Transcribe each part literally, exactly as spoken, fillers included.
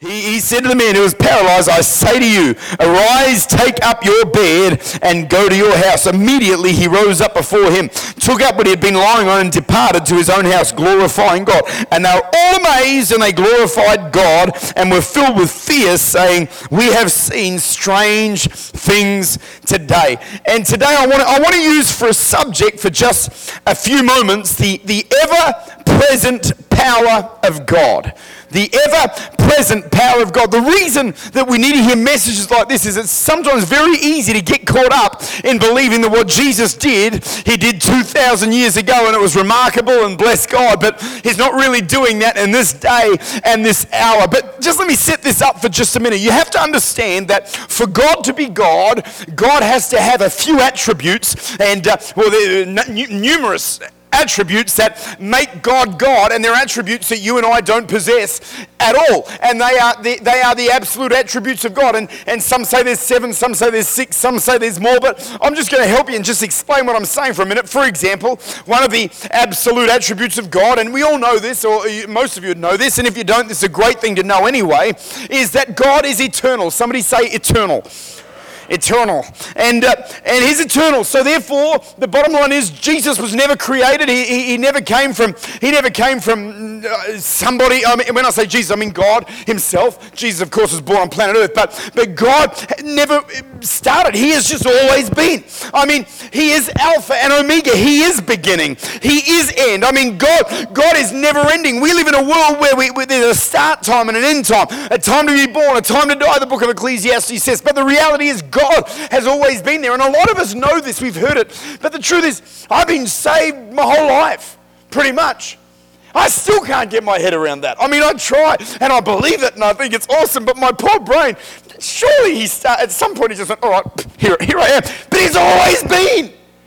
He, he said to the man who was paralyzed, I say to you, arise, take up your bed, and go to your house. Immediately he rose up before him, took up what he had been lying on, and departed to his own house, glorifying God. And they were all amazed, and they glorified God, and were filled with fear, saying, we have seen strange things today. And today I want to, I want to use for a subject for just a few moments, the, the ever-present power of God. The ever-present power of God. The reason that we need to hear messages like this is it's sometimes very easy to get caught up in believing that what Jesus did, he did two thousand years ago and it was remarkable and bless God, but he's not really doing that in this day and this hour. But just let me set this up for just a minute. You have to understand that for God to be God, God has to have a few attributes, and uh, well, there are n- numerous attributes that make God God, and they're attributes that you and I don't possess at all, and they are the, they are the absolute attributes of God. And, and some say there's seven, some say there's six, some say there's more, but I'm just going to help you and just explain what I'm saying for a minute. For example, one of the absolute attributes of God, and we all know this, or most of you would know this, and if you don't, this is a great thing to know anyway, is that God is eternal. Somebody say eternal. Eternal, and uh, and he's eternal. So therefore, the bottom line is Jesus was never created. He, he he never came from he never came from uh, somebody. I mean, when I say Jesus, I mean God Himself. Jesus, of course, was born on planet Earth, but but God never started. He has just always been. I mean, He is Alpha and Omega. He is beginning. He is end. I mean, God God is never ending. We live in a world where, we, where there's a start time and an end time, a time to be born, a time to die. The book of Ecclesiastes says. But the reality is, God has always been there, and a lot of us know this, we've heard it, but the truth is, I've been saved my whole life, pretty much. I still can't get my head around that. I mean, I try, and I believe it, and I think it's awesome, but my poor brain, surely he start, at some point he just went, all right, here, here I am, but he's always been.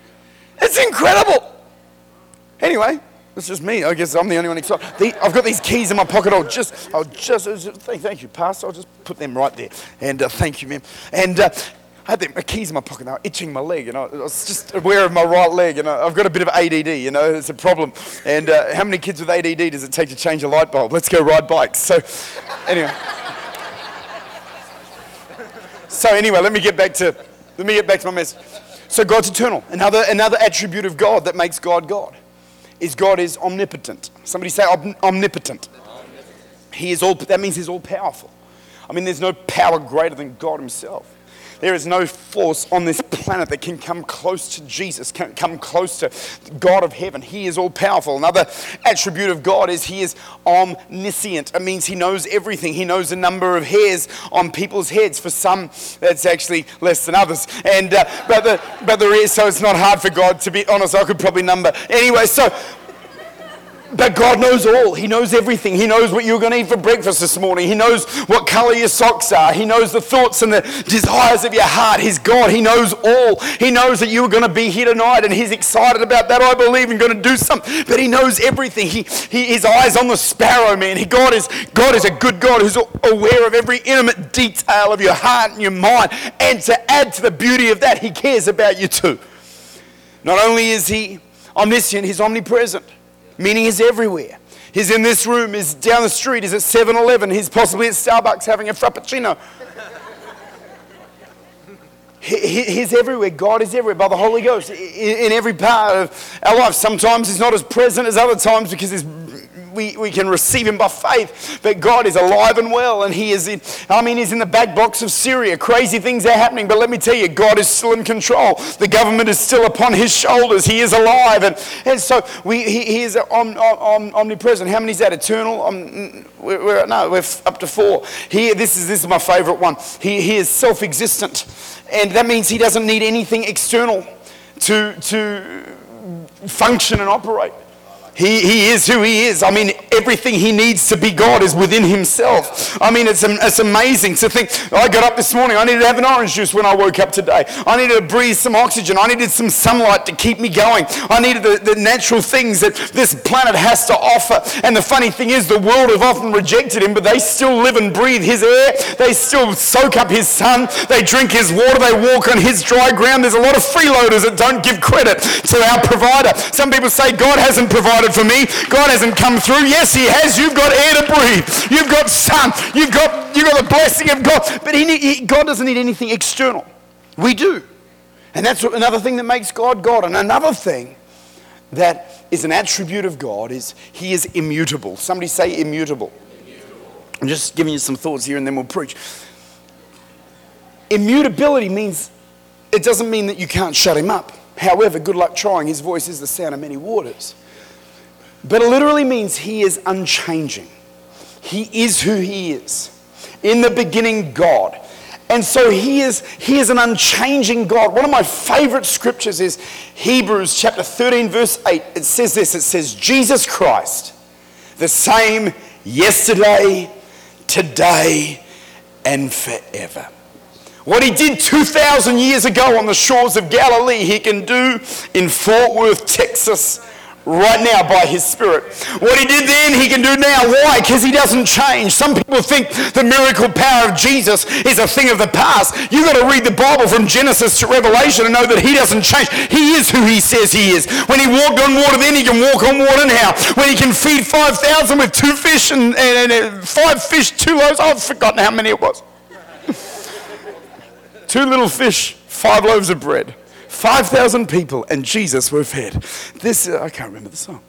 It's incredible. Anyway, it's just me. I guess I'm the only one excited. The, I've got these keys in my pocket. I'll just, I'll just, thank, thank you, Pastor. I'll just put them right there. And uh, thank you, ma'am. And uh, I had the, my keys in my pocket. They were itching my leg. And I, I was just aware of my right leg. And I, I've got a bit of A D D, you know. It's a problem. And uh, how many kids with A D D does it take to change a light bulb? Let's go ride bikes. So, anyway. So anyway, let me get back to, let me get back to my message. So God's eternal. Another, another attribute of God that makes God God is God is omnipotent. Somebody say om- omnipotent. He is all, that means he's all powerful. I mean, there's no power greater than God Himself. There is no force on this planet that can come close to Jesus, can come close to God of heaven. He is all powerful. Another attribute of God is He is omniscient. It means He knows everything. He knows the number of hairs on people's heads. For some, that's actually less than others. And uh, but the but there is, so it's not hard for God, to be honest. I could probably number anyway. So. But God knows all. He knows everything. He knows what you're going to eat for breakfast this morning. He knows what color your socks are. He knows the thoughts and the desires of your heart. He's God. He knows all. He knows that you're going to be here tonight, and He's excited about that, I believe, and going to do something. But He knows everything. He, he His eyes on the sparrow, man. He, God is God is a good God who's aware of every intimate detail of your heart and your mind. And to add to the beauty of that, He cares about you too. Not only is He omniscient, He's omnipresent. Meaning He's everywhere. He's in this room, He's down the street, He's at seven eleven, He's possibly at Starbucks having a Frappuccino. he, he, he's everywhere. God is everywhere by the Holy Ghost in, in every part of our life. Sometimes He's not as present as other times because He's We, we can receive Him by faith, but God is alive and well, and He is in, I mean, He's in the back blocks of Syria. Crazy things are happening, but let me tell you, God is still in control. The government is still upon His shoulders. He is alive, and, and so we, he, he is om, om, omnipresent. How many is that? Eternal? Um, we're, we're, no, we're up to four. He, this, is, this is my favorite one. He, he is self-existent, and that means He doesn't need anything external to, to function and operate. He, he is who He is. I mean, everything He needs to be God is within Himself. I mean, it's, it's amazing to think. I got up this morning. I needed to have an orange juice when I woke up today. I needed to breathe some oxygen. I needed some sunlight to keep me going. I needed the, the natural things that this planet has to offer. And the funny thing is, the world have often rejected Him, but they still live and breathe His air. They still soak up His sun. They drink His water. They walk on His dry ground. There's a lot of freeloaders that don't give credit to our provider. Some people say God hasn't provided for me. God hasn't come through. Yes, He has. You've got air to breathe. You've got sun. You've got You've got the blessing of God. But he need, he, God doesn't need anything external. We do. And that's another thing that makes God God. And another thing that is an attribute of God is he is immutable. Somebody say immutable. Immutable. I'm just giving you some thoughts here and then we'll preach. Immutability means, it doesn't mean that you can't shut him up. However, good luck trying. His voice is the sound of many waters. But it literally means he is unchanging. He is who he is. In the beginning, God. And so he is, he is an unchanging God. One of my favorite scriptures is Hebrews chapter thirteen, verse eight. It says this, it says, Jesus Christ, the same yesterday, today, and forever. What he did two thousand years ago on the shores of Galilee, he can do in Fort Worth, Texas, right now by his Spirit. What he did then, he can do now. Why? Because he doesn't change. Some people think the miracle power of Jesus is a thing of the past. You've got to read the Bible from Genesis to Revelation and know that he doesn't change. He is who he says he is. When he walked on water then, he can walk on water now. When he can feed five thousand with two fish and, and, and five fish, two loaves. I've forgotten how many it was. Two little fish, five loaves of bread. five thousand people and Jesus were fed. This, uh, I can't remember the song.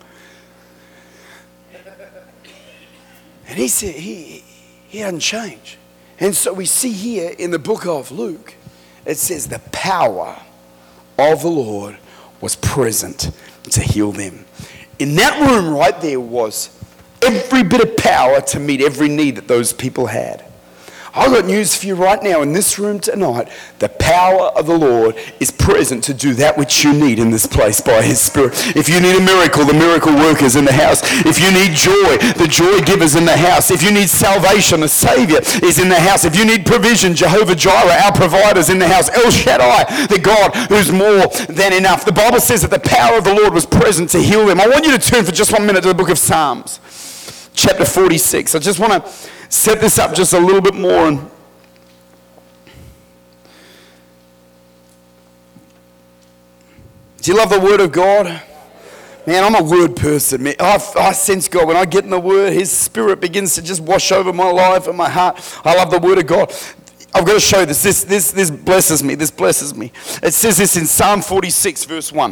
And he said, he, he hadn't changed. And so we see here in the book of Luke, it says the power of the Lord was present to heal them. In that room right there was every bit of power to meet every need that those people had. I've got news for you right now in this room tonight. The power of the Lord is present to do that which you need in this place by his Spirit. If you need a miracle, the miracle worker's in the house. If you need joy, the joy giver's in the house. If you need salvation, the Savior is in the house. If you need provision, Jehovah Jireh, our provider's in the house. El Shaddai, the God who's more than enough. The Bible says that the power of the Lord was present to heal them. I want you to turn for just one minute to the book of Psalms, chapter forty-six. I just want to set this up just a little bit more. And do you love the Word of God? Man, I'm a word person. Man, I, I sense God. When I get in the Word, his Spirit begins to just wash over my life and my heart. I love the Word of God. I've got to show this. This, this, this blesses me. This blesses me. It says this in Psalm forty-six, verse one.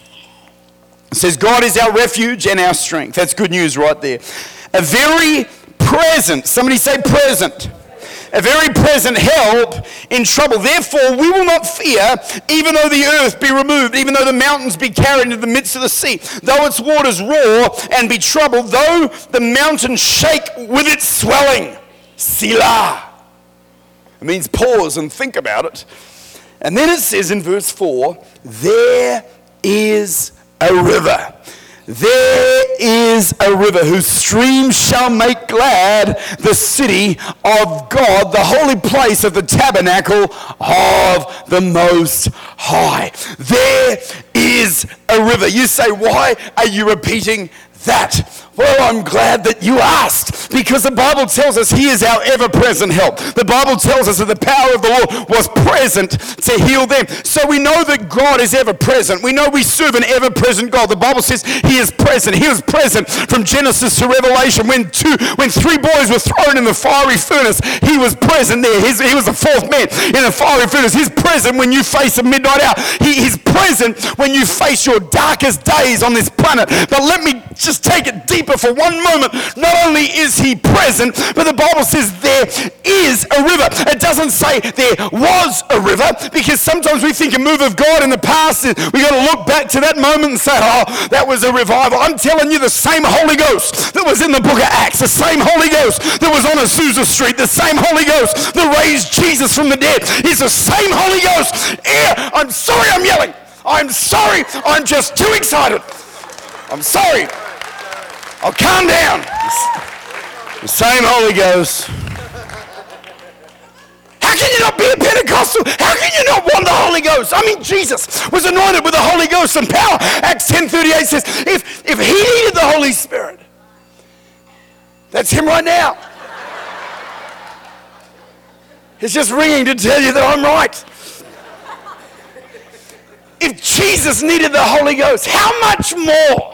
It says, God is our refuge and our strength. That's good news right there. A very present, somebody say present. A very present help in trouble. Therefore, we will not fear, even though the earth be removed, even though the mountains be carried into the midst of the sea, though its waters roar and be troubled, though the mountains shake with its swelling. Selah. It means pause and think about it. And then it says in verse four, there is a river. There is a river whose streams shall make glad the city of God, the holy place of the tabernacle of the Most High. There is a river. You say, why are you repeating that? Well, I'm glad that you asked, because the Bible tells us he is our ever-present help. The Bible tells us that the power of the Lord was present to heal them. So we know that God is ever-present. We know we serve an ever-present God. The Bible says he is present. He was present from Genesis to Revelation. When two, when three boys were thrown in the fiery furnace, he was present there. His, he was the fourth man in the fiery furnace. He's present when you face a midnight hour. He, he's present when you face your darkest days on this planet. But let me just take it deep for one moment. Not only is he present, but the Bible says there is a river. It doesn't say there was a river, because sometimes we think a move of God in the past, we got to look back to that moment and say, oh, that was a revival. I'm telling you, the same Holy Ghost that was in the book of Acts, the same Holy Ghost that was on Azusa Street, the same Holy Ghost that raised Jesus from the dead is the same Holy Ghost. Yeah, I'm sorry I'm yelling. I'm sorry. I'm just too excited. I'm sorry. I'll calm down. The same Holy Ghost. How can you not be a Pentecostal? How can you not want the Holy Ghost? I mean, Jesus was anointed with the Holy Ghost and power. Acts ten thirty-eight says, if, if he needed the Holy Spirit, that's him right now. It's just ringing to tell you that I'm right. If Jesus needed the Holy Ghost, how much more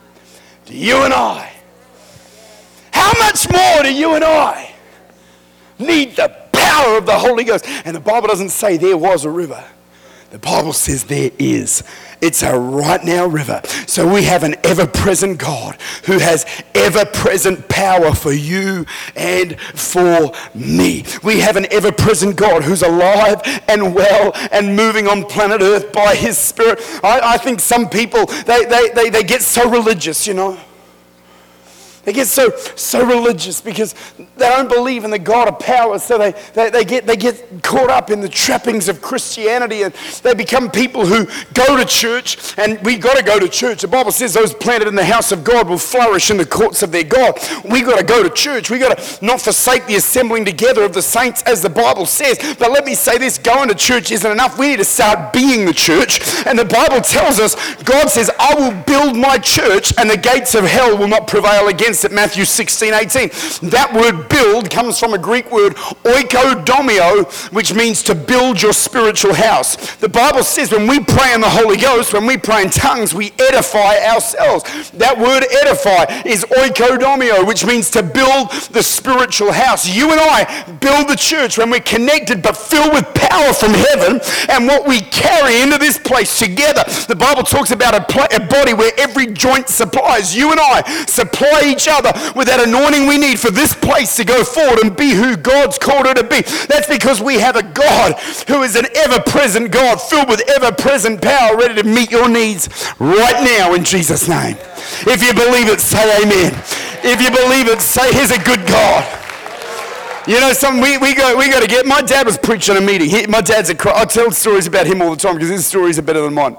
do you and I? How much more do you and I? need the power of the Holy Ghost. And the Bible doesn't say there was a river. The Bible says there is. It's a right now river. So we have an ever-present God who has ever-present power for you and for me. We have an ever-present God who's alive and well and moving on planet Earth by His Spirit. I, I think some people, they, they, they, they get so religious, you know. They get so so religious because they don't believe in the God of power, so they, they, they, get, they get caught up in the trappings of Christianity, and they become people who go to church, and we got to go to church. The Bible says those planted in the house of God will flourish in the courts of their God. We got to go to church. We got to not forsake the assembling together of the saints, as the Bible says. But let me say this, going to church isn't enough. We need to start being the church. And the Bible tells us, God says, I will build my church, and the gates of hell will not prevail against it. Matthew sixteen eighteen. That word build comes from a Greek word oikodomio, which means to build your spiritual house. The Bible says when we pray in the Holy Ghost, when we pray in tongues, we edify ourselves. That word edify is oikodomio, which means to build the spiritual house. You and I build the church when we're connected but filled with power from heaven, and what we carry into this place together. The Bible talks about a, pl- a body where every joint supplies. You and I supply each other with that anointing we need for this place to go forward and be who God's called it to be. That's because we have a God who is an ever-present God, filled with ever-present power, ready to meet your needs right now in Jesus' name. If you believe it, say amen. If you believe it, say, he's a good God. You know, some we, we go we got to get. My dad was preaching a meeting. He, my dad's a. I tell stories about him all the time because his stories are better than mine.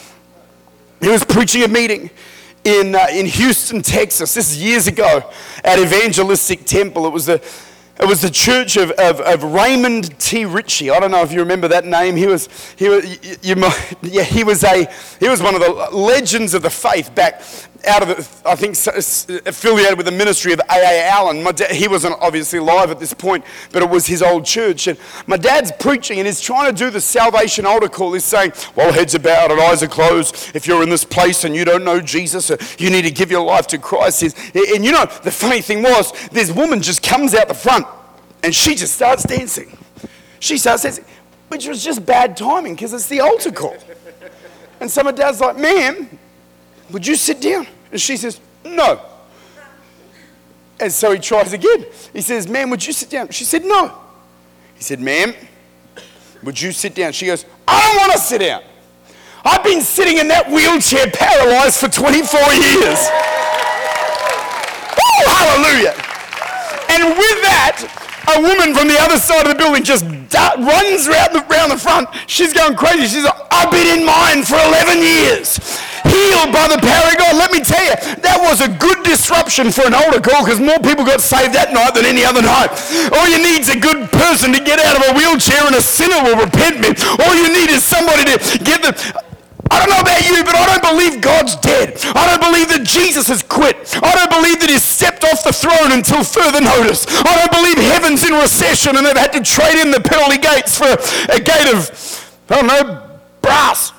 He was preaching a meeting in uh, in Houston, Texas. This is years ago at Evangelistic Temple. It was the it was the church of, of, of Raymond T. Ritchie. I don't know if you remember that name. He was he was you, you might, yeah he was a he was one of the legends of the faith back out of the, I think affiliated with the ministry of A A Allen. My dad, he wasn't obviously alive at this point, but it was his old church. And my dad's preaching and he's trying to do the salvation altar call. He's saying, well, heads are bowed and eyes are closed. If you're in this place and you don't know Jesus, you need to give your life to Christ. And you know, the funny thing was, this woman just comes out the front and she just starts dancing. She starts dancing, which was just bad timing because it's the altar call. And so my dad's like, ma'am, would you sit down? And she says, no. And so he tries again. He says, ma'am, would you sit down? She said, no. He said, ma'am, would you sit down? She goes, I don't want to sit down. I've been sitting in that wheelchair paralyzed for twenty-four years. Oh, hallelujah. And with that, a woman from the other side of the building just da- runs around the, around the front. She's going crazy. She's like, I've been in mine for eleven years. Healed by the power of God. Let me tell you, that was a good disruption for an altar call because more people got saved that night than any other night. All you need is a good person to get out of a wheelchair and a sinner will repent me. All you need is somebody to get the... I don't know about you, but I don't believe God's dead. I don't believe that Jesus has quit. I don't believe that he's stepped off the throne until further notice. I don't believe heaven's in recession and they've had to trade in the pearly gates for a gate of, I don't know, brass.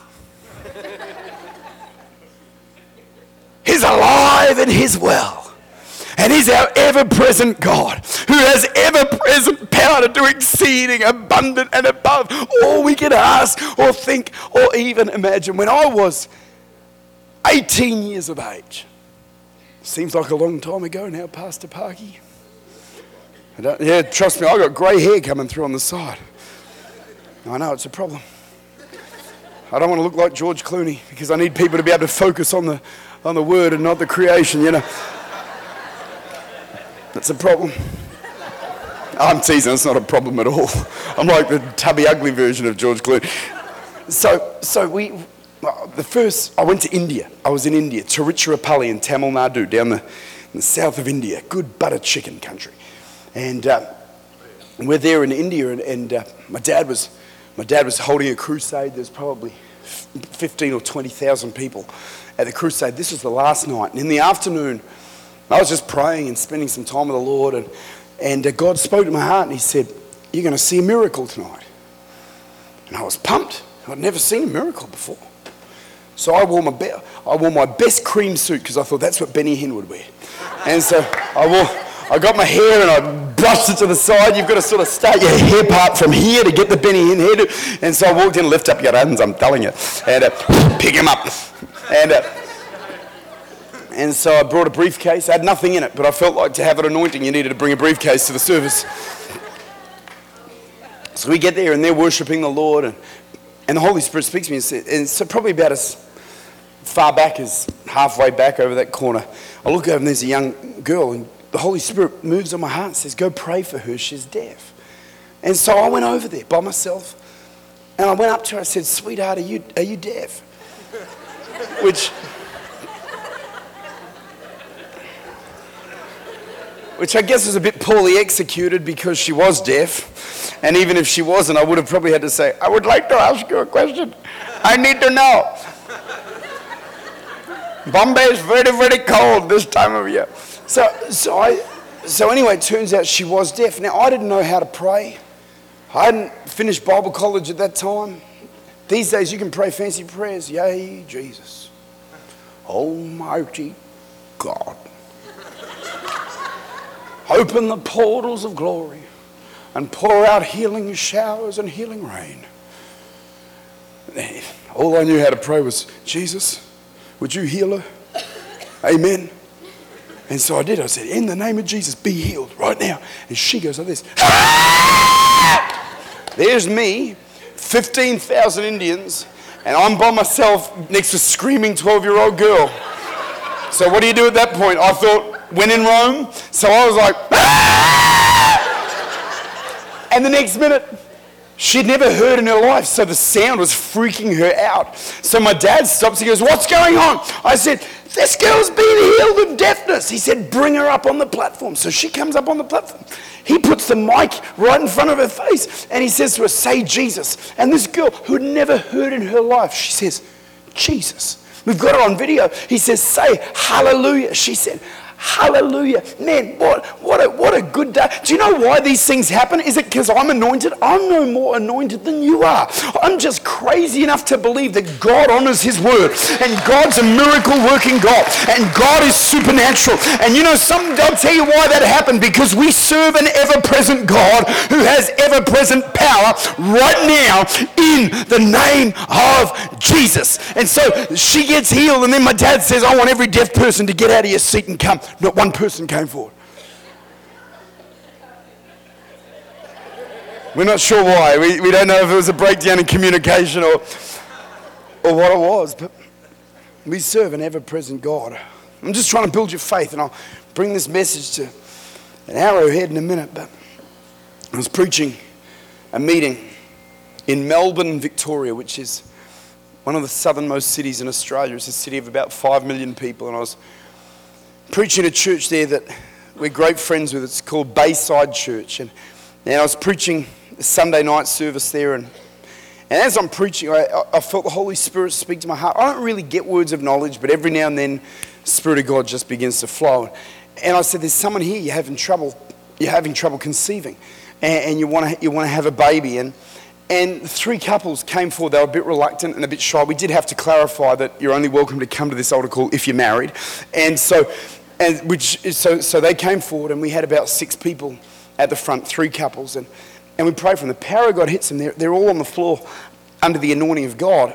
He's alive and he's well. And he's our ever-present God who has ever-present power to do exceeding, abundant, and above all we can ask or think or even imagine. When I was eighteen years of age, seems like a long time ago now, Pastor Parky. I don't, yeah, trust me, I've got grey hair coming through on the side. I know, it's a problem. I don't want to look like George Clooney because I need people to be able to focus on the on the word and not the creation, you know. That's a problem. I'm teasing, it's not a problem at all. I'm like the tubby ugly version of George Clooney. So, so we, the first, I went to India. I was in India, Tiruchirappalli in Tamil Nadu, down the, in the south of India, good butter chicken country. And uh, we're there in India, and, and uh, my dad was, my dad was holding a crusade. There's probably fifteen or twenty thousand people at the crusade. This was the last night, and in the afternoon, I was just praying and spending some time with the Lord, and, and uh, God spoke to my heart and he said, you're going to see a miracle tonight. And I was pumped. I'd never seen a miracle before. So I wore my, be- I wore my best cream suit because I thought that's what Benny Hinn would wear. And so I wore, I got my hair and I brushed it to the side. You've got to sort of start your hair part from here to get the Benny Hinn hairdo. And so I walked in, lift up your hands, I'm telling you, and uh, pick him up. And uh, and so I brought a briefcase. I had nothing in it, but I felt like to have an anointing, you needed to bring a briefcase to the service. So we get there, and they're worshiping the Lord, and, and the Holy Spirit speaks to me. And, said, and so probably about as far back as halfway back over that corner, I look over and there's a young girl, and the Holy Spirit moves on my heart and says, go pray for her, she's deaf. And so I went over there by myself, and I went up to her, I said, sweetheart, are you, are you deaf? Which, which I guess was a bit poorly executed because she was deaf. And even if she wasn't, I would have probably had to say, I would like to ask you a question. I need to know. Bombay is very, very cold this time of year. So, so, I, so anyway, it turns out she was deaf. Now, I didn't know how to pray. I hadn't finished Bible college at that time. These days, you can pray fancy prayers. Yay, Jesus. Almighty God. Open the portals of glory and pour out healing showers and healing rain. All I knew how to pray was, Jesus, would you heal her? Amen. And so I did. I said, in the name of Jesus, be healed right now. And she goes like this. There's me, fifteen thousand Indians, and I'm by myself next to a screaming twelve-year-old girl. So what do you do at that point? I thought, when in Rome. So I was like, and the next minute, she'd never heard in her life, so the sound was freaking her out. So my dad stops, he goes, what's going on? I said, this girl's been healed of deafness. He said, bring her up on the platform. So she comes up on the platform. He puts the mic right in front of her face, and he says to her, say Jesus. And this girl, who had never heard in her life, she says, Jesus. We've got it on video. He says, say hallelujah. She said, hallelujah. Man, what, what, a, what a good day. Do you know why these things happen? Is it because I'm anointed? I'm no more anointed than you are. I'm just crazy enough to believe that God honors his word, and God's a miracle working God, and God is supernatural. And you know something, I'll tell you why that happened, because we serve an ever-present God who has ever-present power right now in the name of Jesus. And so she gets healed, and then my dad says, I want every deaf person to get out of your seat and come. Not one person came forward. We're not sure why. We, we don't know if it was a breakdown in communication or, or what it was, but we serve an ever-present God. I'm just trying to build your faith, and I'll bring this message to an Arrowhead in a minute, but I was preaching a meeting in Melbourne, Victoria, which is one of the southernmost cities in Australia. It's a city of about five million people, and I was preaching a church there that we're great friends with. It's called Bayside Church. And, and I was preaching a Sunday night service there. And, and as I'm preaching, I, I felt the Holy Spirit speak to my heart. I don't really get words of knowledge, but every now and then, the Spirit of God just begins to flow. And I said, there's someone here, you're having trouble, you're having trouble conceiving. And, and you want to you want to have a baby. And, and three couples came forward. They were a bit reluctant and a bit shy. We did have to clarify that you're only welcome to come to this altar call if you're married. And so... And which so so they came forward, and we had about six people at the front, three couples, and, and we prayed for them. The power of God hits them. They're, they're all on the floor under the anointing of God.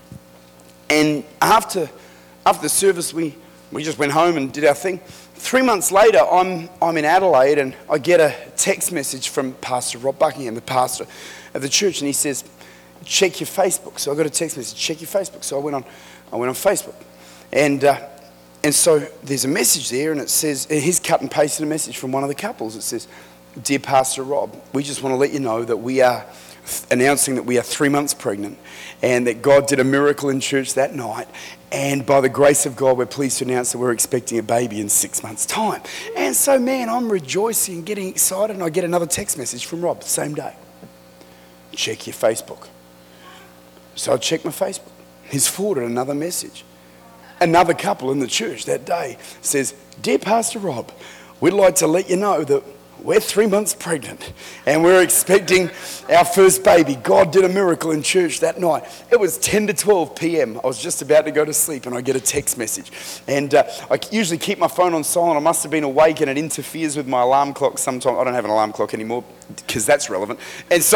And after after the service, we, we just went home and did our thing. Three months later, I'm I'm in Adelaide, and I get a text message from Pastor Rob Buckingham, the pastor of the church, and he says, check your Facebook. So I got a text message, check your Facebook. So I went on I went on Facebook, and uh, And so there's a message there, and it says, he's cut and pasted a message from one of the couples. It says, dear Pastor Rob, we just want to let you know that we are announcing that we are three months pregnant, and that God did a miracle in church that night. And by the grace of God, we're pleased to announce that we're expecting a baby in six months' time. And so, man, I'm rejoicing, getting excited, and I get another text message from Rob the same day. Check your Facebook. So I checked my Facebook. He's forwarded another message. Another couple in the church that day says, dear Pastor Rob, we'd like to let you know that we're three months pregnant and we're expecting our first baby. God did a miracle in church that night. It was ten to twelve p.m. I was just about to go to sleep and I get a text message. And uh, I usually keep my phone on silent. I must have been awake and it interferes with my alarm clock sometimes. I don't have an alarm clock anymore because that's relevant. And so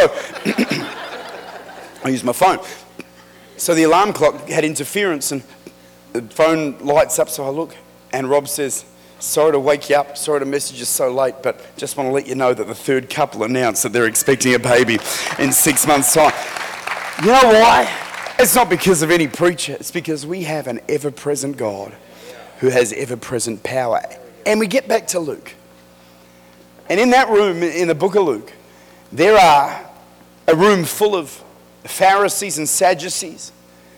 I use my phone. So the alarm clock had interference and the phone lights up, so I look and Rob says, sorry to wake you up, sorry to message you so late, but just want to let you know that the third couple announced that they're expecting a baby in six months' time. You know why? It's not because of any preacher. It's because we have an ever-present God who has ever-present power. And we get back to Luke. And in that room, in the book of Luke, there are a room full of Pharisees and Sadducees.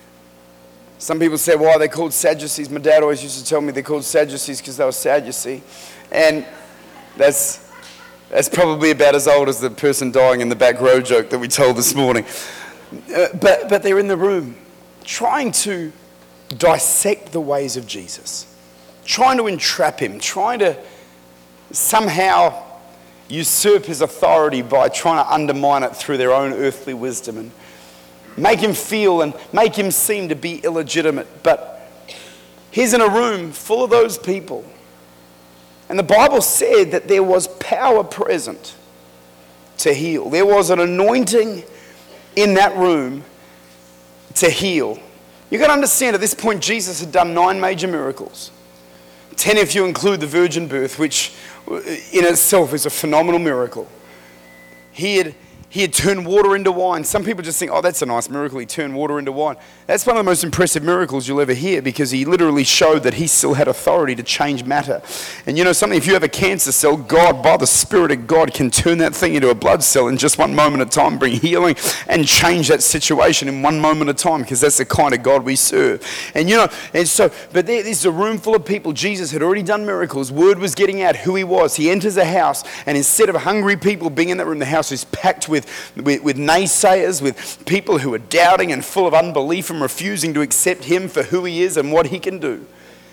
Some people say, why are they called Sadducees? My dad always used to tell me they're called Sadducees because they were sad, you see. And that's, that's probably about as old as the person dying in the back row joke that we told this morning. Uh, but, but they're in the room trying to dissect the ways of Jesus, trying to entrap him, trying to somehow usurp his authority by trying to undermine it through their own earthly wisdom and make him feel and make him seem to be illegitimate. But he's in a room full of those people. And the Bible said that there was power present to heal. There was an anointing in that room to heal. You've got to understand, at this point, Jesus had done nine major miracles. Ten if you include the virgin birth, which in itself is a phenomenal miracle. He had He had turned water into wine. Some people just think, oh, that's a nice miracle. He turned water into wine. That's one of the most impressive miracles you'll ever hear because he literally showed that he still had authority to change matter. And you know something? If you have a cancer cell, God, by the Spirit of God, can turn that thing into a blood cell in just one moment of time, bring healing and change that situation in one moment of time because that's the kind of God we serve. And you know, and so, but there, there's a room full of people. Jesus had already done miracles. Word was getting out who he was. He enters a house and instead of hungry people being in that room, the house is packed with With, with, with naysayers, with people who are doubting and full of unbelief and refusing to accept him for who he is and what he can do.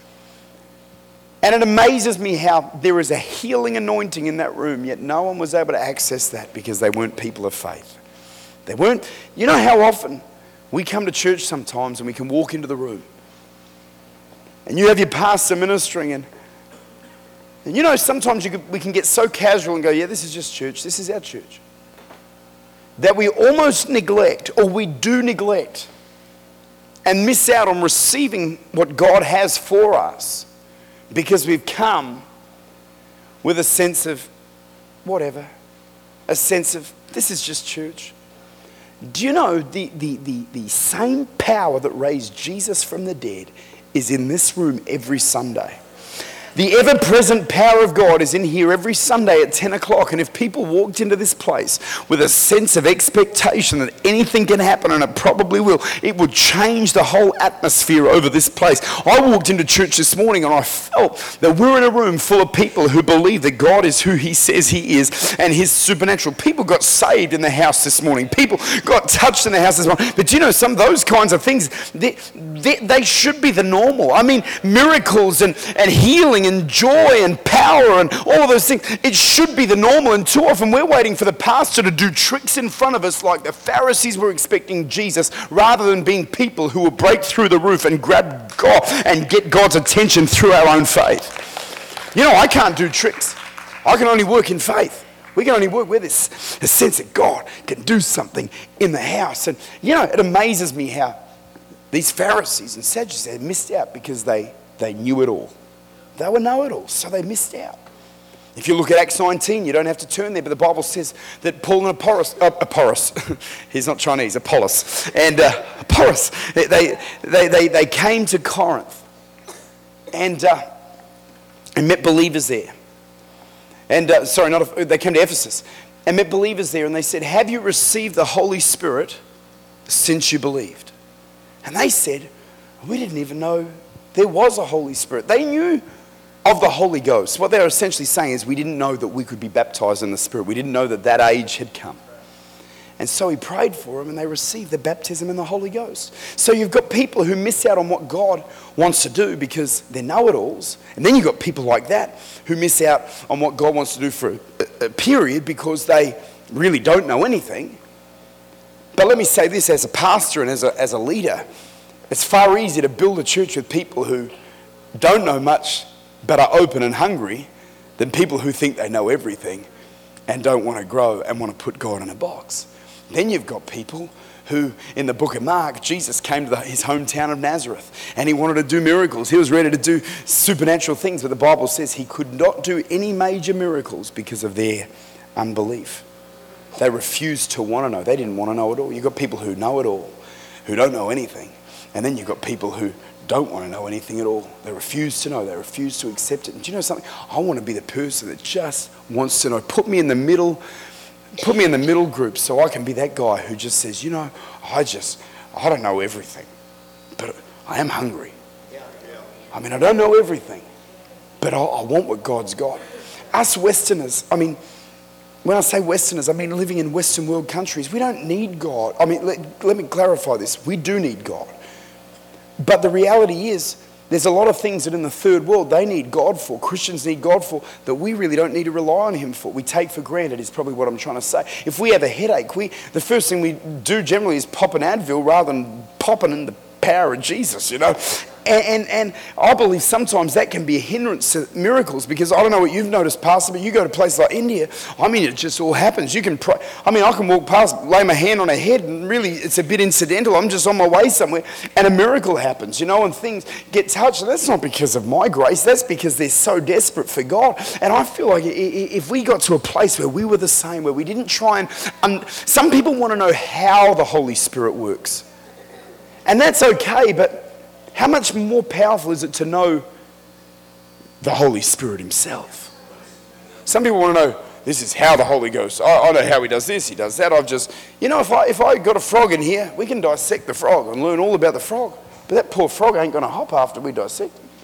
And it amazes me how there is a healing anointing in that room, yet no one was able to access that because they weren't people of faith. They weren't. You know how often we come to church sometimes and we can walk into the room and you have your pastor ministering and and you know sometimes you could, we can get so casual and go, yeah, this is just church, this is our church. That we almost neglect, or we do neglect, and miss out on receiving what God has for us because we've come with a sense of whatever, a sense of this is just church. Do you know the, the, the, the same power that raised Jesus from the dead is in this room every Sunday? The ever-present power of God is in here every Sunday at ten o'clock. And if people walked into this place with a sense of expectation that anything can happen, and it probably will, it would change the whole atmosphere over this place. I walked into church this morning and I felt that we're in a room full of people who believe that God is who he says he is and his supernatural. People got saved in the house this morning. People got touched in the house this morning. But you know, some of those kinds of things, they, they, they should be the normal. I mean, miracles and, and healing and joy and power and all of those things, it should be the normal. And too often we're waiting for the pastor to do tricks in front of us like the Pharisees were expecting Jesus, rather than being people who will break through the roof and grab God and get God's attention through our own faith. You know, I can't do tricks. I can only work in faith. We can only work with this a sense that God can do something in the house. And you know, it amazes me how these Pharisees and Sadducees had missed out because they, they knew it all. They were know-it-alls, so they missed out. If you look at Acts nineteen, you don't have to turn there, but the Bible says that Paul and Apollos, uh, Apollos, he's not Chinese, Apollos, and uh, Apollos, they, they, they, they came to Corinth and, uh, and met believers there. And, uh, sorry, not they came to Ephesus and met believers there, and they said, have you received the Holy Spirit since you believed? And they said, we didn't even know there was a Holy Spirit. They knew of the Holy Ghost. What they're essentially saying is we didn't know that we could be baptized in the Spirit. We didn't know that that age had come. And so he prayed for them and they received the baptism in the Holy Ghost. So you've got people who miss out on what God wants to do because they're know-it-alls. And then you've got people like that who miss out on what God wants to do for a, period, because they really don't know anything. But let me say this, as a pastor and as a, as a leader, it's far easier to build a church with people who don't know much but are open and hungry than people who think they know everything and don't want to grow and want to put God in a box. Then you've got people who, in the book of Mark, Jesus came to the, his hometown of Nazareth and he wanted to do miracles. He was ready to do supernatural things, but the Bible says he could not do any major miracles because of their unbelief. They refused to want to know. They didn't want to know it all. You've got people who know it all, who don't know anything. And then you've got people who don't want to know anything at all. They refuse to know. They refuse to accept it. And do you know something? I want to be the person that just wants to know. Put me in the middle Put me in the middle group so I can be that guy who just says, you know, I just, I don't know everything, but I am hungry. I mean, I don't know everything, but I, I want what God's got. Us Westerners, I mean, when I say Westerners, I mean living in Western world countries, we don't need God. I mean, let, let me clarify this. We do need God. But the reality is, there's a lot of things that in the third world they need God for, Christians need God for, that we really don't need to rely on him for. We take for granted is probably what I'm trying to say. If we have a headache, we the first thing we do generally is pop an Advil rather than popping in the power of Jesus, you know. And, and, and I believe sometimes that can be a hindrance to miracles, because I don't know what you've noticed, Pastor, but you go to places like India, I mean, it just all happens. You can pray. I mean, I can walk past, lay my hand on a head, and really it's a bit incidental. I'm just on my way somewhere, and a miracle happens, you know, and things get touched. And that's not because of my grace. That's because they're so desperate for God. And I feel like if we got to a place where we were the same, where we didn't try and... Um, some people want to know how the Holy Spirit works. And that's okay, but how much more powerful is it to know the Holy Spirit himself? Some people want to know, this is how the Holy Ghost, I, I know how he does this, he does that. I've just, you know, if I, if I got a frog in here, we can dissect the frog and learn all about the frog. But that poor frog ain't going to hop after we dissect him.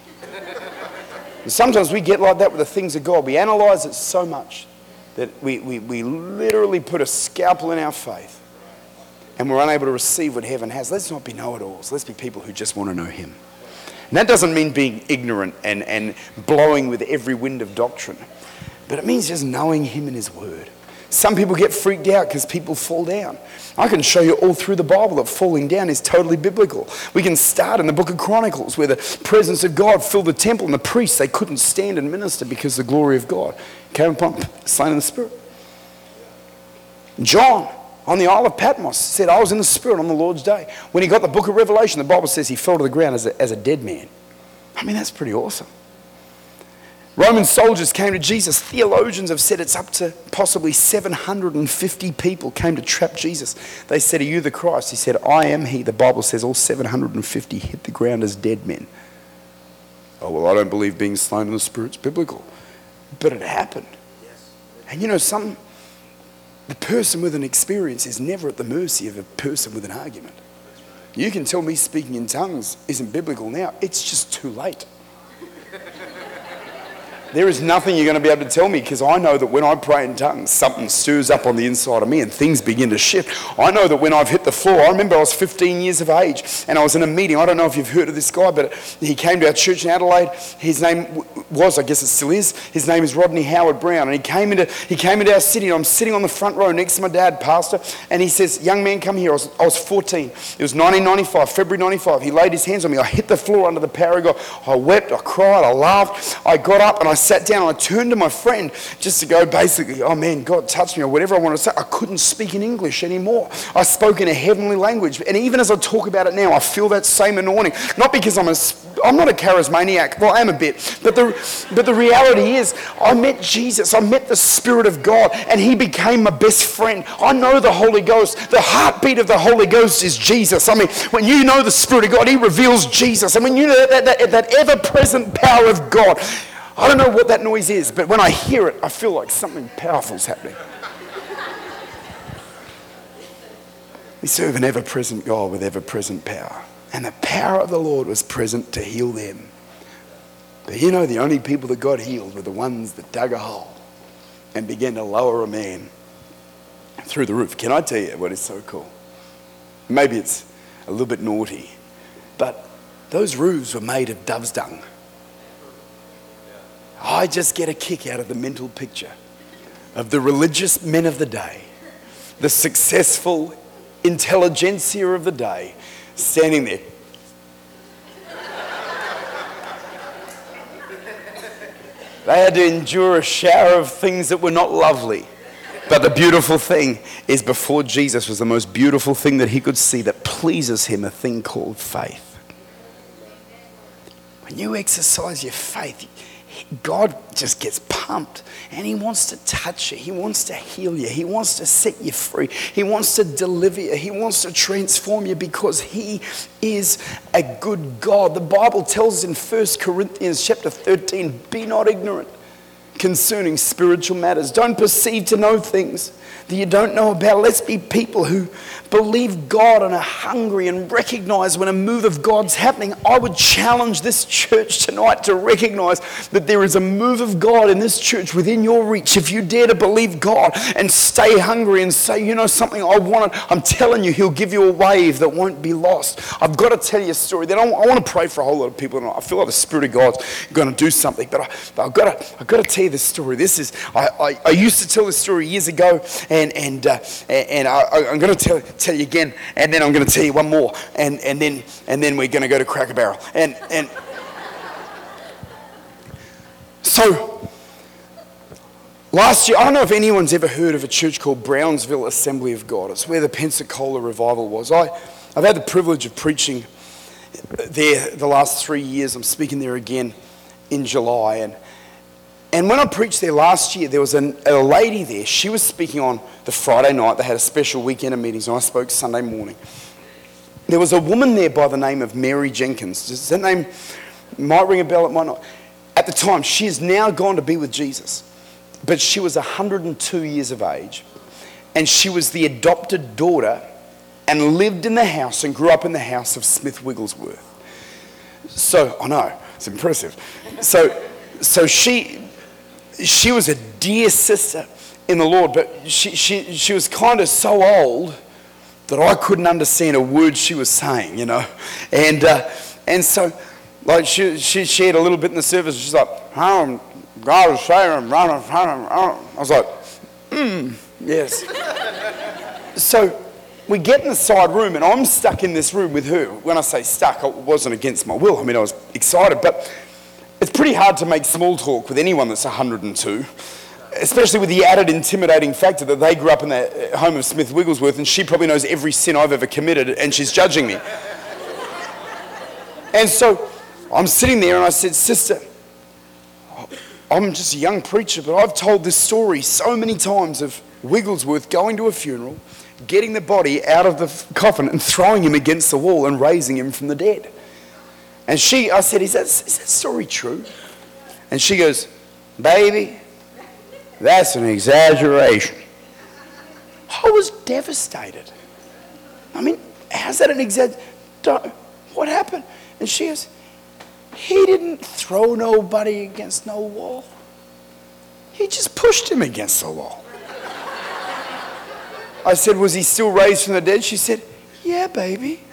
And sometimes we get like that with the things of God. We analyze it so much that we, we, we literally put a scalpel in our faith. And we're unable to receive what heaven has. Let's not be know-it-alls. Let's be people who just want to know him. And that doesn't mean being ignorant and, and blowing with every wind of doctrine. But it means just knowing him and his word. Some people get freaked out because people fall down. I can show you all through the Bible that falling down is totally biblical. We can start in the book of Chronicles where the presence of God filled the temple and the priests, they couldn't stand and minister because the glory of God came upon them, slain in the Spirit. John, on the Isle of Patmos, said, I was in the Spirit on the Lord's day. When he got the book of Revelation, the Bible says he fell to the ground as a, as a dead man. I mean, that's pretty awesome. Roman soldiers came to Jesus. Theologians have said it's up to possibly seven hundred fifty people came to trap Jesus. They said, are you the Christ? He said, I am he. The Bible says all seven hundred fifty hit the ground as dead men. Oh, well, I don't believe being slain in the Spirit's biblical. But it happened. And you know, some... the person with an experience is never at the mercy of a person with an argument. You can tell me speaking in tongues isn't biblical now. It's just too late. There is nothing you're going to be able to tell me, because I know that when I pray in tongues, something stirs up on the inside of me and things begin to shift. I know that when I've hit the floor, I remember I was fifteen years of age and I was in a meeting. I don't know if you've heard of this guy, but he came to our church in Adelaide. His name was, I guess it still is, his name is Rodney Howard Brown. And he came into he came into our city, and I'm sitting on the front row next to my dad, pastor, and he says, young man, come here. I was, I was fourteen. It was nineteen ninety-five, February ninety-five. He laid his hands on me. I hit the floor under the power of God. I wept, I cried, I laughed. I got up and I sat down and I turned to my friend just to go basically, oh man, God touched me or whatever I wanted to say. I couldn't speak in English anymore. I spoke in a heavenly language. And even as I talk about it now, I feel that same anointing. Not because I'm a, I'm not a charismaniac. Well, I am a bit. But the, but the reality is, I met Jesus. I met the Spirit of God, and he became my best friend. I know the Holy Ghost. The heartbeat of the Holy Ghost is Jesus. I mean, when you know the Spirit of God, he reveals Jesus. And when you know that, that, that ever-present power of God, I don't know what that noise is, but when I hear it, I feel like something powerful is happening. We serve an ever-present God with ever-present power. And the power of the Lord was present to heal them. But you know, the only people that got healed were the ones that dug a hole and began to lower a man through the roof. Can I tell you what is so cool? Maybe it's a little bit naughty, but those roofs were made of dove's dung. I just get a kick out of the mental picture of the religious men of the day, the successful intelligentsia of the day, standing there. They had to endure a shower of things that were not lovely. But the beautiful thing is, before Jesus was the most beautiful thing that he could see that pleases him, a thing called faith. When you exercise your faith, God just gets pumped and he wants to touch you. He wants to heal you. He wants to set you free. He wants to deliver you. He wants to transform you because he is a good God. The Bible tells us in First Corinthians chapter thirteen, be not ignorant concerning spiritual matters. Don't perceive to know things that you don't know about. Let's be people who believe God and are hungry and recognize when a move of God's happening. I would challenge this church tonight to recognize that there is a move of God in this church within your reach. If you dare to believe God and stay hungry and say, you know something, I want it, I'm telling you, he'll give you a wave that won't be lost. I've got to tell you a story. Then I want to pray for a whole lot of people tonight. I feel like the Spirit of God's going to do something, but, I, but I've, got to, I've got to tell you this story. This is, I, I, I used to tell this story years ago, and and uh, and I, I'm going to tell tell you again, and then I'm going to tell you one more, and and then and then we're going to go to Cracker Barrel, and and so last year, I don't know if anyone's ever heard of a church called Brownsville Assembly of God. It's where the Pensacola revival was. I I've had the privilege of preaching there the last three years. I'm speaking there again in July, and. And when I preached there last year, there was an, a lady there. She was speaking on the Friday night. They had a special weekend of meetings, and I spoke Sunday morning. There was a woman there by the name of Mary Jenkins. Does that name might ring a bell? It might not. At the time, she has now gone to be with Jesus. But she was one hundred two years of age. And she was the adopted daughter and lived in the house and grew up in the house of Smith Wigglesworth. So, I know, it's impressive. So, so she... She was a dear sister in the Lord, but she, she, she was kind of so old that I couldn't understand a word she was saying, you know. And uh, and so, like, she, she shared a little bit in the service. She's like, oh, God is saying, I was like, hmm, yes. So we get in the side room, and I'm stuck in this room with her. When I say stuck, it wasn't against my will. I mean, I was excited, but it's pretty hard to make small talk with anyone that's one hundred two, especially with the added intimidating factor that they grew up in the home of Smith Wigglesworth, and she probably knows every sin I've ever committed, and she's judging me. And so I'm sitting there, and I said, sister, I'm just a young preacher, but I've told this story so many times of Wigglesworth going to a funeral, getting the body out of the coffin and throwing him against the wall and raising him from the dead. And she, I said, is that, is that story true? And she goes, baby, that's an exaggeration. I was devastated. I mean, how's that an exaggeration? What happened? And she goes, he didn't throw nobody against no wall. He just pushed him against the wall. I said, was he still raised from the dead? She said, yeah, baby.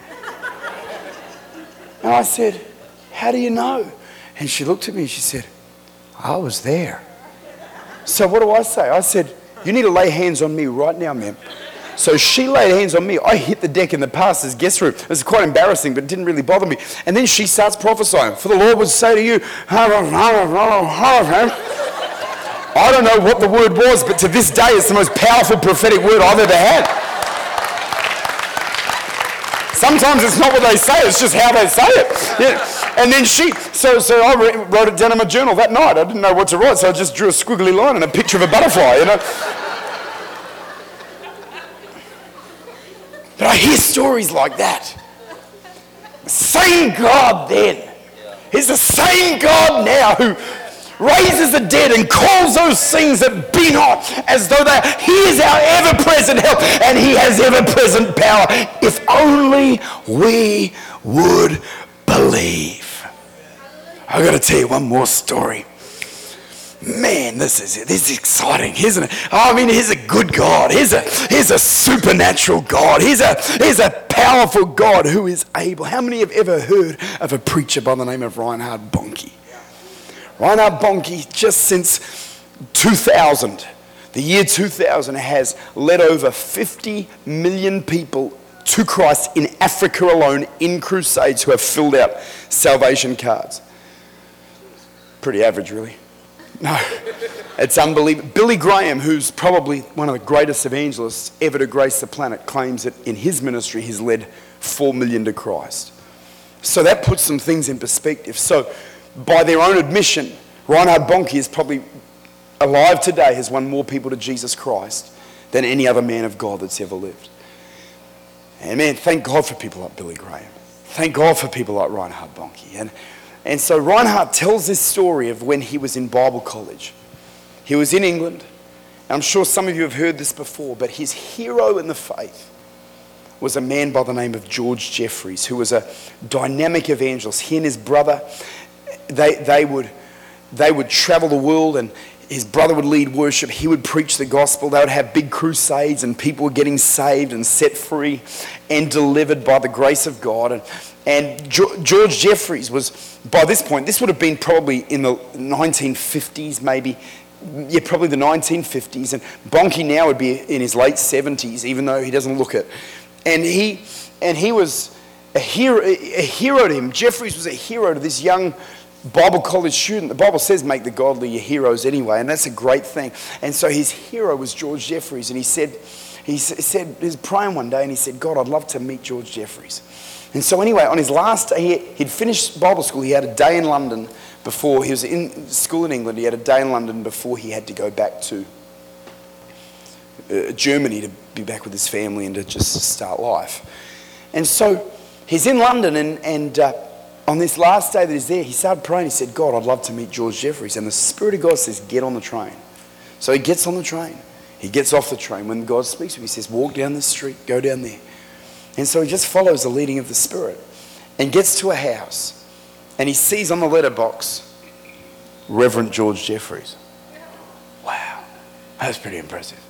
And I said, how do you know? And she looked at me and she said, I was there. So what do I say? I said, you need to lay hands on me right now, ma'am. So she laid hands on me. I hit the deck in the pastor's guest room. It was quite embarrassing, but it didn't really bother me. And then she starts prophesying. For the Lord would say to you, I don't know what the word was, but to this day it's the most powerful prophetic word I've ever had. Sometimes it's not what they say, it's just how they say it. Yeah. And then she, so so I wrote it down in my journal that night. I didn't know what to write, so I just drew a squiggly line and a picture of a butterfly, you know. But I hear stories like that. The same God then is the same God now who raises the dead and calls those things that be not as though they are. He is our ever-present help, and he has ever-present power. If only we would believe. I've got to tell you one more story. Man, this is this is exciting, isn't it? I mean, he's a good God. He's a he's a supernatural God. He's a he's a powerful God who is able. How many have ever heard of a preacher by the name of Reinhard Bonnke? Reinhard Bonnke, just since two thousand, The year two thousand has led over fifty million people to Christ in Africa alone in crusades who have filled out salvation cards. Pretty average, really. No, it's unbelievable. Billy Graham, who's probably one of the greatest evangelists ever to grace the planet, claims that in his ministry he's led four million to Christ. So that puts some things in perspective. So by their own admission, Reinhard Bonnke is probably alive today, has won more people to Jesus Christ than any other man of God that's ever lived. And man, thank God for people like Billy Graham. Thank God for people like Reinhard Bonnke. And, and so Reinhard tells this story of when he was in Bible college. He was in England. And I'm sure some of you have heard this before, but his hero in the faith was a man by the name of George Jeffreys, who was a dynamic evangelist. He and his brother, they, they would they would travel the world, and his brother would lead worship. He would preach the gospel. They would have big crusades, and people were getting saved and set free and delivered by the grace of God. And, and George Jeffreys was, by this point, this would have been probably in the nineteen fifties, maybe. Yeah, probably the nineteen fifties. And Bonnke now would be in his late seventies, even though he doesn't look it. And he, and he was a hero, a hero to him. Jeffreys was a hero to this young Bible college student. The Bible says make the godly your heroes anyway, and that's a great thing. And so his hero was George Jeffreys, and he said, he said, he was praying one day, and he said, God, I'd love to meet George Jeffreys. And so anyway, on his last day, he'd finished Bible school. He had a day in London before, he was in school in England, he had a day in London before he had to go back to uh, Germany to be back with his family and to just start life. And so he's in London, and, and uh, on this last day that he's there, he started praying. He said, God, I'd love to meet George Jeffreys. And the Spirit of God says, get on the train. So he gets on the train. He gets off the train. When God speaks to him, he says, walk down the street, go down there. And so he just follows the leading of the Spirit and gets to a house. And he sees on the letterbox, Reverend George Jeffreys. Wow, that's pretty impressive.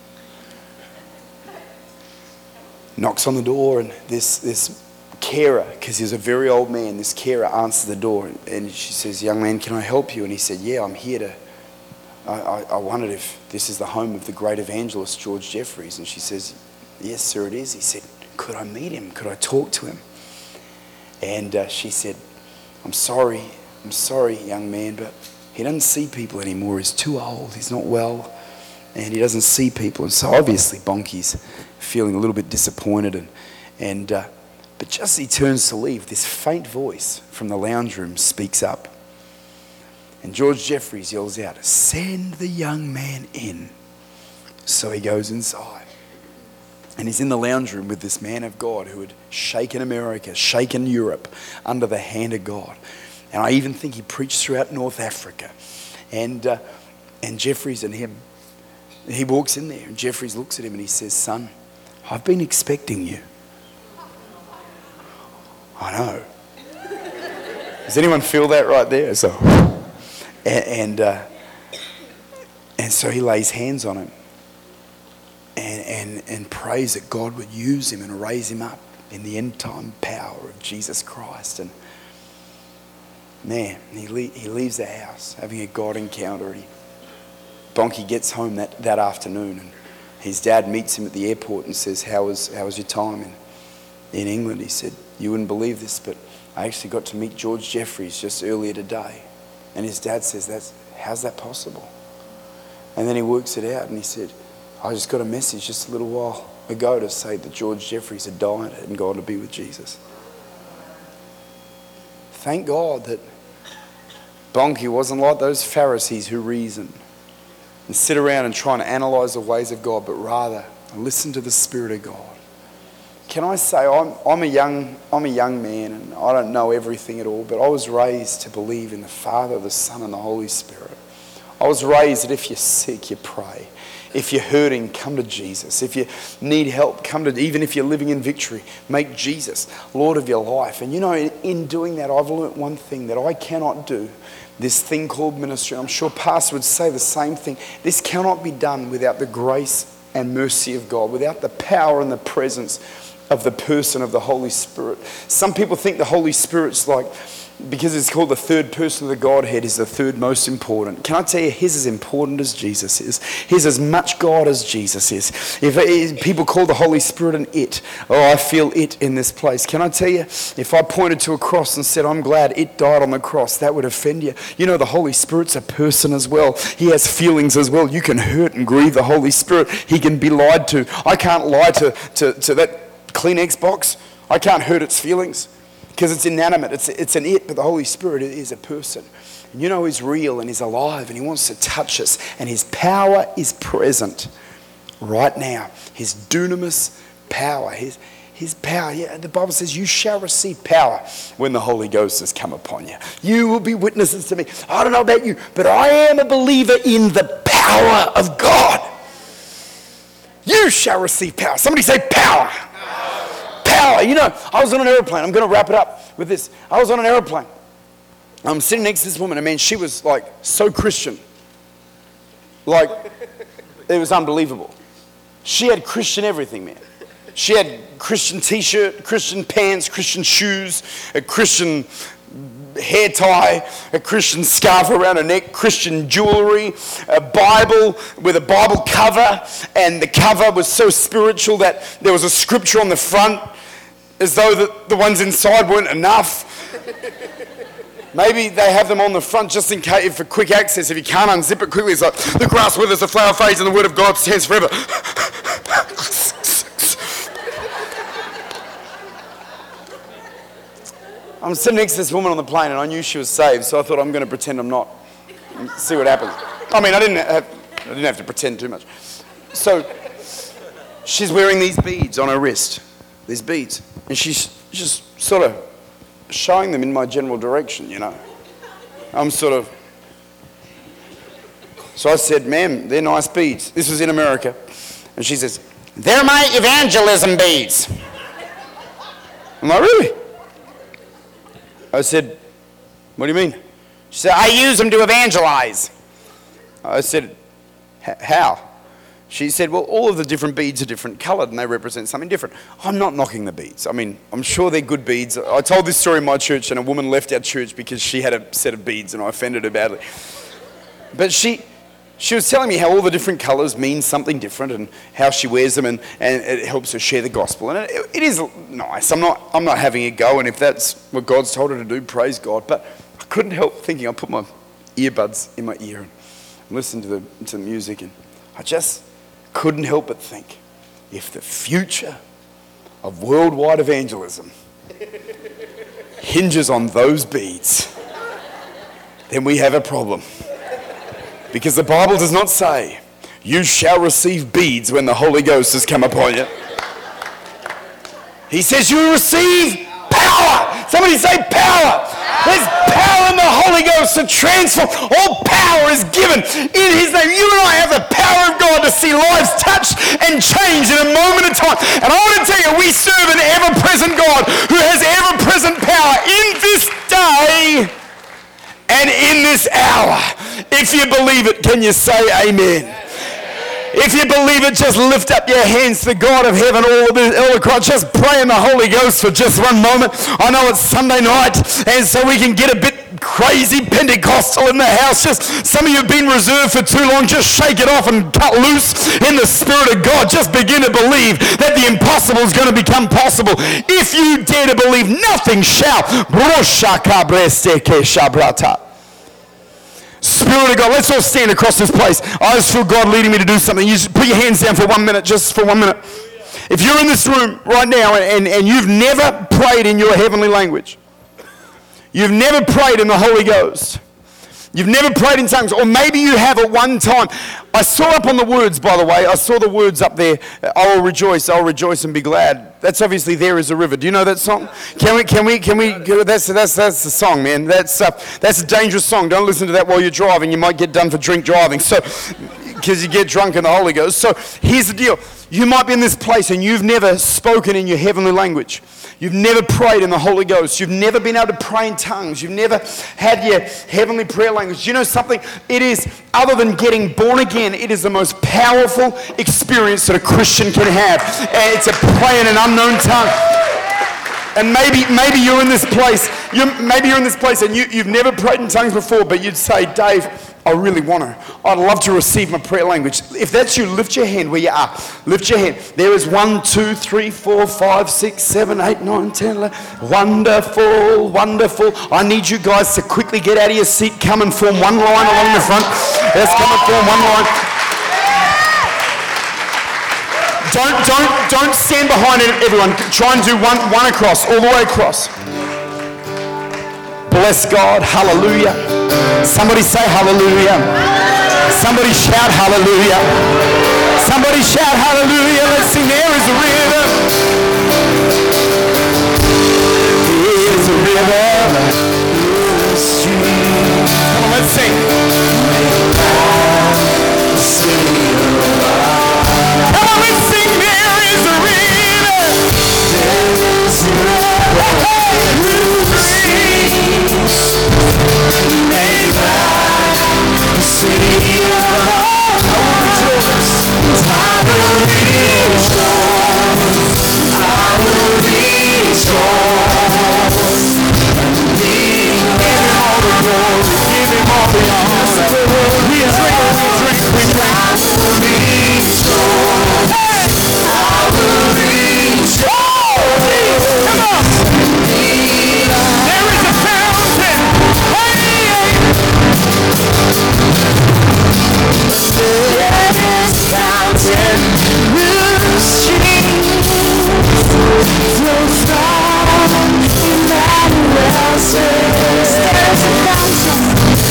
Knocks on the door, and this this carer, because he's a very old man, this carer answers the door, and, and she says, young man, can I help you? And he said, yeah, I'm here to, I, I, I wondered if this is the home of the great evangelist, George Jeffreys. And she says, yes, sir, it is. He said, could I meet him? Could I talk to him? And uh, she said, I'm sorry, I'm sorry, young man, but he doesn't see people anymore. He's too old, he's not well, and he doesn't see people. And so obviously Bonnke's feeling a little bit disappointed, and, and uh, but just as he turns to leave, this faint voice from the lounge room speaks up. And George Jeffreys yells out, send the young man in. So he goes inside. And he's in the lounge room with this man of God who had shaken America, shaken Europe under the hand of God. And I even think he preached throughout North Africa. And, uh, and Jeffreys and him, he walks in there, and Jeffreys looks at him and he says, son, I've been expecting you. I know. Does anyone feel that right there? So, and and, uh, and so he lays hands on him and, and, and prays that God would use him and raise him up in the end time power of Jesus Christ. And man, he, le- he leaves the house having a God encounter. He, Bonnke gets home that, that afternoon, and his dad meets him at the airport and says, how was, how was your time in, in England? He said, you wouldn't believe this, but I actually got to meet George Jeffreys just earlier today. And his dad says, "That's how's that possible?" And then he works it out, and he said, I just got a message just a little while ago to say that George Jeffreys had died and gone to be with Jesus. Thank God that Bonnke wasn't like those Pharisees who reason and sit around and try and analyse the ways of God, but rather listen to the Spirit of God. Can I say, I'm, I'm, a young, I'm a young man, and I don't know everything at all, but I was raised to believe in the Father, the Son, and the Holy Spirit. I was raised that if you're sick, you pray. If you're hurting, come to Jesus. If you need help, come to, even if you're living in victory, make Jesus Lord of your life. And you know, in doing that, I've learnt one thing that I cannot do. This thing called ministry, I'm sure Pastor would say the same thing. This cannot be done without the grace and mercy of God, without the power and the presence of the person of the Holy Spirit. Some people think the Holy Spirit's like because it's called the third person of the Godhead, is the third most important. Can I tell you, He's as important as Jesus is. He's as much God as Jesus is. If, if people call the Holy Spirit an it, oh, I feel it in this place. Can I tell you, if I pointed to a cross and said, I'm glad it died on the cross, that would offend you. You know, the Holy Spirit's a person as well. He has feelings as well. You can hurt and grieve the Holy Spirit. He can be lied to. I can't lie to, to, to that Kleenex box. I can't hurt its feelings. Because it's inanimate, it's, it's an it, but the Holy Spirit is a person. And you know He's real and He's alive and He wants to touch us. And His power is present right now. His dunamis power, His, his power. Yeah, the Bible says you shall receive power when the Holy Ghost has come upon you. You will be witnesses to me. I don't know about you, but I am a believer in the power of God. You shall receive power. Somebody say power. Power. You know, I was on an airplane. I'm going to wrap it up with this. I was on an airplane. I'm sitting next to this woman. I mean, she was like so Christian. Like, it was unbelievable. She had Christian everything, man. She had Christian t-shirt, Christian pants, Christian shoes, a Christian hair tie, a Christian scarf around her neck, Christian jewelry, a Bible with a Bible cover, and the cover was so spiritual that there was a scripture on the front, as though the, the ones inside weren't enough. Maybe they have them on the front just in case, for quick access. If you can't unzip it quickly, it's like, the grass withers, the flower fades, and the word of God stands forever. I'm sitting next to this woman on the plane, and I knew she was saved, so I thought I'm going to pretend I'm not, and see what happens. I mean, I didn't have, I didn't have to pretend too much. So she's wearing these beads on her wrist, these beads, and she's just sort of showing them in my general direction, you know. I'm sort of... So I said, ma'am, they're nice beads. This was in America. And she says, they're my evangelism beads. I'm like, really? I said, what do you mean? She said, I use them to evangelize. I said, how? She said, well, all of the different beads are different coloured and they represent something different. I'm not knocking the beads. I mean, I'm sure they're good beads. I told this story in my church and a woman left our church because she had a set of beads and I offended her badly. But she she was telling me how all the different colours mean something different and how she wears them and, and it helps her share the gospel. And it, it is nice. I'm not, I'm not having a go, and if that's what God's told her to do, praise God. But I couldn't help thinking. I put my earbuds in my ear and listened to the, to the music, and I just... couldn't help but think, if the future of worldwide evangelism hinges on those beads, then we have a problem. Because the Bible does not say, you shall receive beads when the Holy Ghost has come upon you. He says you will receive power. Somebody say power. There's power in the Holy Ghost to transform. All power is given in His name. You and I have the power of God to see lives touched and changed in a moment of time. And I want to tell you, we serve an ever-present God who has ever-present power in this day and in this hour. If you believe it, can you say amen? If you believe it, just lift up your hands to God of heaven all, the, all across. Just pray in the Holy Ghost for just one moment. I know it's Sunday night, and so we can get a bit crazy Pentecostal in the house. Just some of you have been reserved for too long. Just shake it off and cut loose in the Spirit of God. Just begin to believe that the impossible is going to become possible. If you dare to believe, nothing shall. Spirit of God, let's all stand across this place. I just feel God leading me to do something. You just put your hands down for one minute, just for one minute. If you're in this room right now and, and you've never prayed in your heavenly language, you've never prayed in the Holy Ghost, you've never prayed in tongues, or maybe you have at one time. I saw up on the words, by the way, I saw the words up there, I will rejoice, I will rejoice and be glad. That's obviously There Is a River. Do you know that song? Can we, can we, can we, that's, that's, that's the song, man. That's, uh, that's a dangerous song. Don't listen to that while you're driving. You might get done for drink driving. So, because you get drunk in the Holy Ghost. So here's the deal. You might be in this place and you've never spoken in your heavenly language. You've never prayed in the Holy Ghost. You've never been able to pray in tongues. You've never had your heavenly prayer language. Do you know something? It is, other than getting born again, it is the most powerful experience that a Christian can have. And it's a pray in an unknown tongue. And maybe maybe you're in this place. You maybe you're in this place and you, you've never prayed in tongues before, but you'd say, Dave, I really want to. I'd love to receive my prayer language. If that's you, lift your hand where you are. Lift your hand. There is one, two, three, four, five, six, seven, eight, nine, ten, eleven. Wonderful, wonderful. I need you guys to quickly get out of your seat. Come and form one line along the front. Let's come and form one line. Don't, don't, don't stand behind it, everyone. Try and do one, one across, all the way across. Bless God, hallelujah. Somebody say hallelujah. Somebody shout hallelujah. Somebody shout hallelujah. Let's sing, there is a river. There is a river. Come on, let's sing. Come on, let's sing, there is a river. There is a river. Made by the sea of I will rejoice. I will rejoice. Give him all the glory. Give him all the honor. We drink, we drink, we drink. I will rejoice. I will rejoice. Come on. There is a fountain. There is a fountain. New streams flow from Emmanuel's waves. There's a fountain.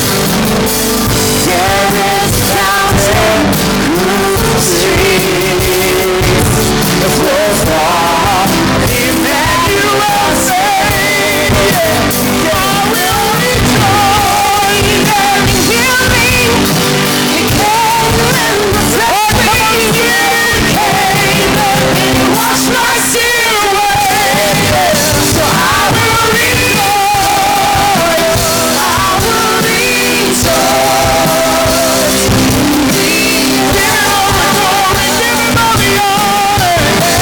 There is a fountain. New streams flow from Emmanuel's waves. I will rejoice and heal me. It came and protect me. It came and washed my sin away. So I will rejoice. I will rejoice. Give him all the glory. Give him all the honor.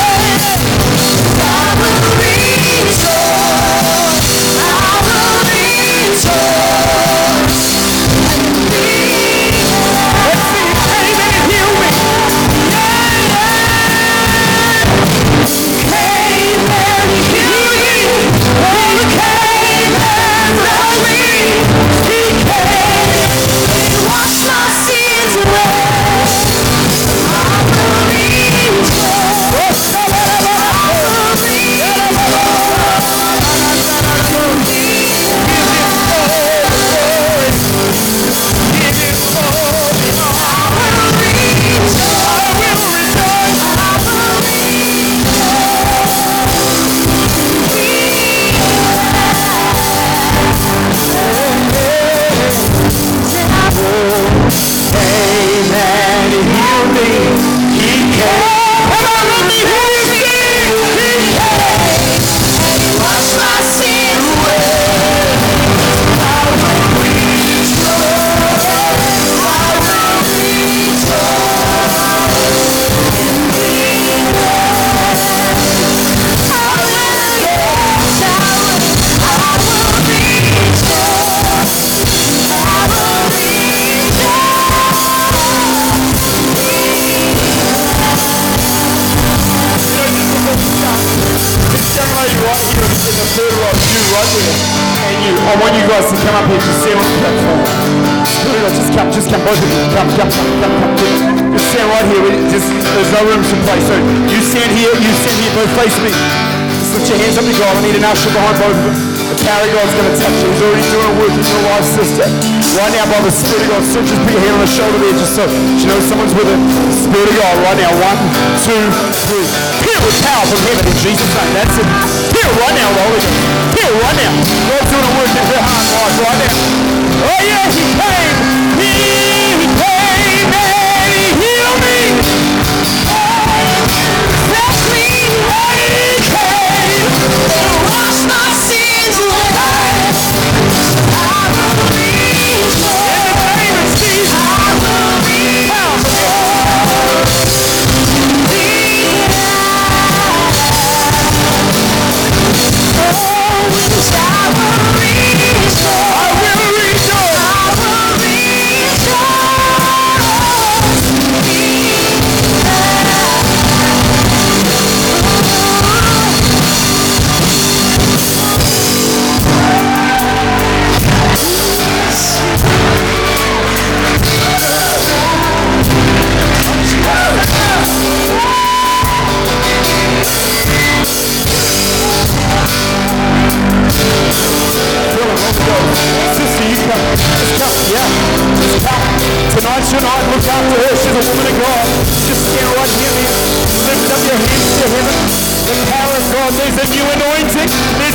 I will rejoice. I will rejoice. And be. Let's see. Came and healed me. Yeah, yeah. Came and healed me. Oh, came and loved me. He came and washed my sins away. I will rejoice. I will Amen. He healed me. He came. Come on, let me hear you sing. He came and he washed my sins away. I will rejoice. I will rejoice in thee. I will, yes, I will. I will rejoice. I will rejoice. Stand right, right here in the third row, you right there, and you. I want you guys to come up here, just stand on the platform. Third row, just come, just come, both of you. Come, come, come, come, come. Just stand right here. Just, there's no room to play. So you stand here, you stand here, both face me. Just lift your hands up to God. I need an usher behind both of them. The power of God's going to touch you. He's already doing a work in your life, sister. Right now, by the Spirit of God, so just put your hand on the shoulder there, just so you know someone's with it. Spirit of God, right now. One, two, three. Feel with power from heaven in Jesus' name. That's it. Feel right now, the Holy Ghost. Feel right now. God's doing a work in her heart life right now. Oh yeah, He came. He came and He healed me. Set me. He came and washed my sins away. I will rejoice. In the name of Jesus. I will rejoice. In thee. tonight. Look after her. She's a woman of God. Just stand right here, man. Lift up your hands to heaven. The power of God. There's a new anointing. There's